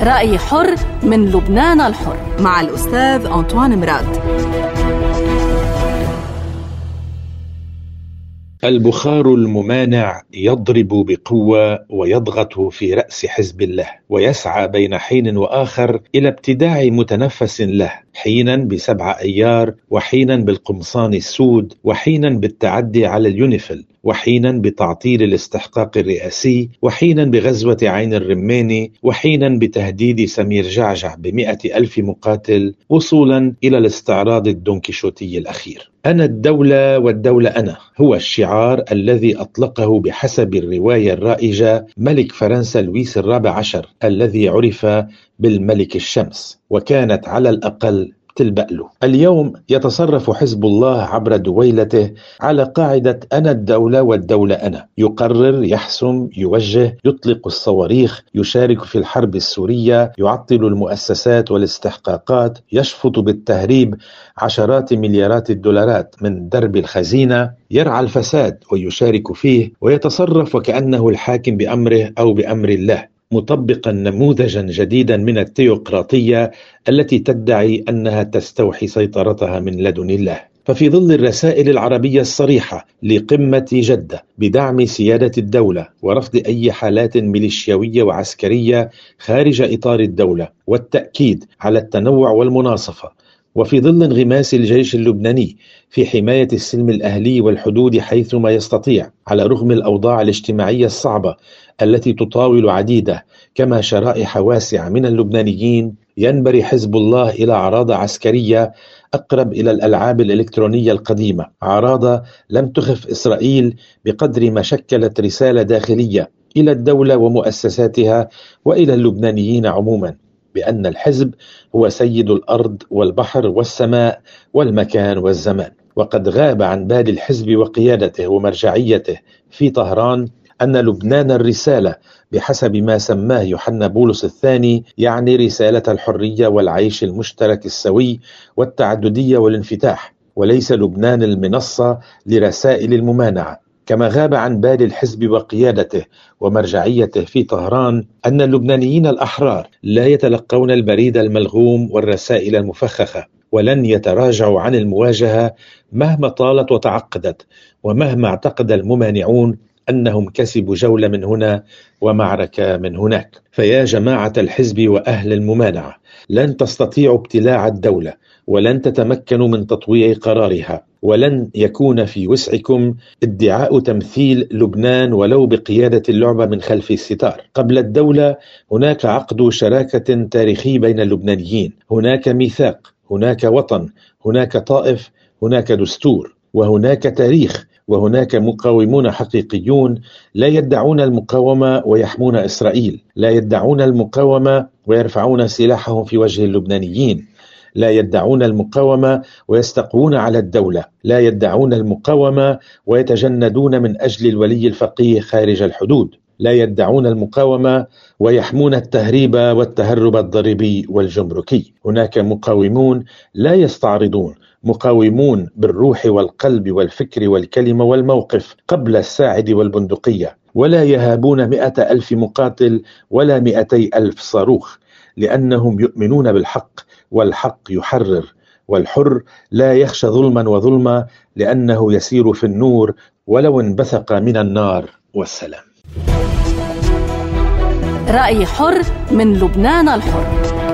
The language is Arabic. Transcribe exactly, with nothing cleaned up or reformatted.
رأي حر من لبنان الحر مع الأستاذ أنطوان مراد. البخار الممانع يضرب بقوة ويضغط في رأس حزب الله، ويسعى بين حين وآخر إلى ابتداع متنفس له، حينا بسبع أيار، وحينا بالقمصان السود، وحينا بالتعدي على اليونيفيل، وحينا بتعطيل الاستحقاق الرئاسي، وحينا بغزوة عين الرماني، وحينا بتهديد سمير جعجع بمئة ألف مقاتل، وصولا إلى الاستعراض الدونكيشوتي الأخير. أنا الدولة والدولة أنا هو الشعار الذي أطلقه بحسب الرواية الرائجة ملك فرنسا لويس الرابع عشر الذي عرف بالملك الشمس، وكانت على الأقل تلبأ له. اليوم يتصرف حزب الله عبر دويلته على قاعدة أنا الدولة والدولة أنا، يقرر، يحسم، يوجه، يطلق الصواريخ، يشارك في الحرب السورية، يعطل المؤسسات والاستحقاقات، يشفط بالتهريب عشرات مليارات الدولارات من درب الخزينة، يرعى الفساد ويشارك فيه، ويتصرف وكأنه الحاكم بأمره أو بأمر الله، مطبقا نموذجا جديدا من التيوقراطية التي تدعي أنها تستوحي سيطرتها من لدن الله. ففي ظل الرسائل العربية الصريحة لقمة جدة بدعم سيادة الدولة ورفض أي حالات ميليشياوية وعسكرية خارج إطار الدولة، والتأكيد على التنوع والمناصفة، وفي ظل انغماس الجيش اللبناني في حماية السلم الأهلي والحدود حيثما يستطيع على رغم الأوضاع الاجتماعية الصعبة التي تطاول عديدة كما شرائح واسعة من اللبنانيين، ينبري حزب الله إلى عراضة عسكرية أقرب إلى الألعاب الإلكترونية القديمة، عراضة لم تخف إسرائيل بقدر ما شكلت رسالة داخلية إلى الدولة ومؤسساتها وإلى اللبنانيين عموما بأن الحزب هو سيد الأرض والبحر والسماء والمكان والزمان. وقد غاب عن بال الحزب وقيادته ومرجعيته في طهران أن لبنان الرسالة بحسب ما سماه يوحنا بولس الثاني، يعني رسالة الحرية والعيش المشترك السوي والتعددية والانفتاح، وليس لبنان المنصة لرسائل الممانعة. كما غاب عن بال الحزب وقيادته ومرجعيته في طهران أن اللبنانيين الأحرار لا يتلقون البريد الملغوم والرسائل المفخخة، ولن يتراجعوا عن المواجهة مهما طالت وتعقدت، ومهما اعتقد الممانعون أنهم كسبوا جولة من هنا ومعركة من هناك. فيا جماعة الحزب وأهل الممانعة، لن تستطيعوا ابتلاع الدولة، ولن تتمكنوا من تطويع قرارها، ولن يكون في وسعكم ادعاء تمثيل لبنان ولو بقيادة اللعبة من خلف الستار. قبل الدولة هناك عقد شراكة تاريخي بين اللبنانيين، هناك ميثاق، هناك وطن، هناك طائف، هناك دستور، وهناك تاريخ، وهناك مقاومون حقيقيون لا يدعون المقاومة ويحمون إسرائيل، لا يدعون المقاومة ويرفعون سلاحهم في وجه اللبنانيين، لا يدعون المقاومة ويستقوون على الدولة، لا يدعون المقاومة ويتجندون من أجل الولي الفقيه خارج الحدود، لا يدعون المقاومة ويحمون التهريب والتهرب الضريبي والجمركي. هناك مقاومون لا يستعرضون، مقاومون بالروح والقلب والفكر والكلمة والموقف قبل الساعد والبندقية، ولا يهابون مئة ألف مقاتل ولا مئتي ألف صاروخ، لأنهم يؤمنون بالحق، والحق يحرر، والحر لا يخشى ظلما وظلما لأنه يسير في النور ولو انبثق من النار. والسلام. رأي حر من لبنان الحر.